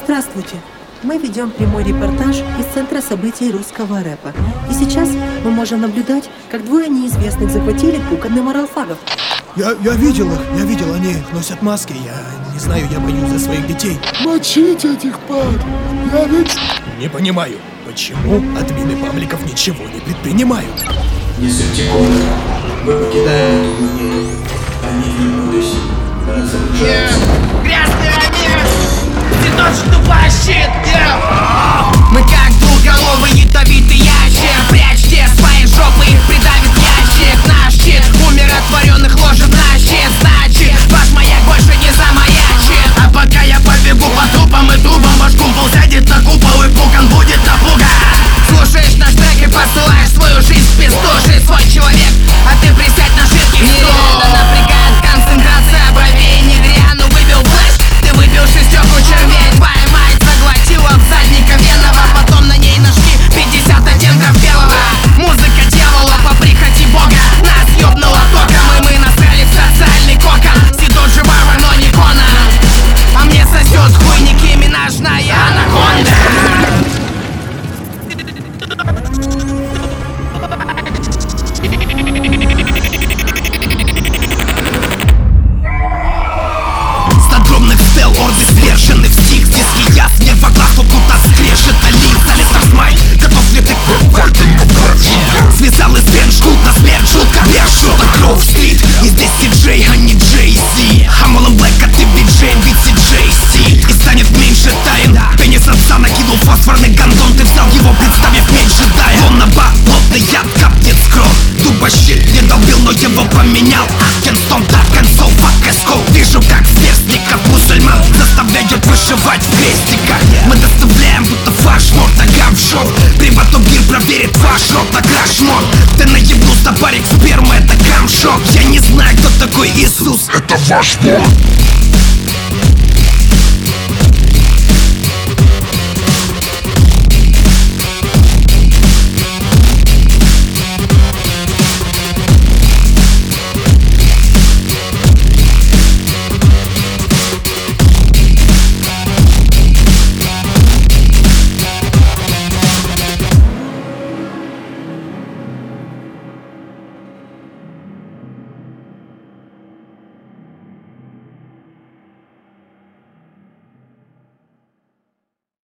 Здравствуйте! Мы ведем прямой репортаж из центра событий русского рэпа. И сейчас мы можем наблюдать, как двое неизвестных захватили пуканный моралфагов. Я видел их, они носят маски. Я не знаю, я боюсь за своих детей. Мочите этих пад! Я ведь... Не понимаю, почему админы пабликов ничего не предпринимают. Несколько секунд. Мы покидаем эту музей. Они не будут разоружаться. Грязный ранец! Цветочек тупая щит! Мы как двухголовый ядовитый ящер. Прячьте свои жопы, их придавит ящик. Наш щит умиротворенных ложит на щит. Значит, ваш маяк больше не замаячит. А пока я побегу по трупам и трубам, ваш кумпол сядет на купол и пукан будет напуган. Слушаешь наш трек и посылаешь свою жизнь в пизду. Жить свой человек, а ты присядь на жидкий стул. Это напрягает концентрация бровей. Негряну выбил флеш, ты выпил шестерку червей. Твоя мать заглотила в задника веного, потом на ней нашли 50 оттенков белого. Музыка дьявола по прихоти бога. Нас ёбнуло током, и мы насрали в социальный кокон. Сидот же варвар, но не Конан. А мне сосет хуй Ники Минажная анаконда. Огромных стел, орды свержены в стих. Если я мне в глаз, то будто скрежет олив. Залезар смайл, готов ли ты к связал из вен, жгут на смерть, жутко вешут. Гроув стрит, и здесь диджей, а не Джей-Зи. Хамолом Блэк, а ты биджей, битси Джей-Си. И станет меньше тайн. Пенис отца накинул фосфорный гондон. Ты взял его, представив меч джедая. Он на болотный яд капнет скрон. Дубощит не долбил, но его поменял. Акенстон, Даркенсол, Факескол. Вижу, как сверстников мусульман заставляют выживать в крестиках. Мы доставляем, будто флешмоб, ногам в шок. Приватубир проверит ваш рот на крашмор. Ты наебнулся, барик сперма, это камшок. Я не знаю, кто такой Иисус, это ваш бог.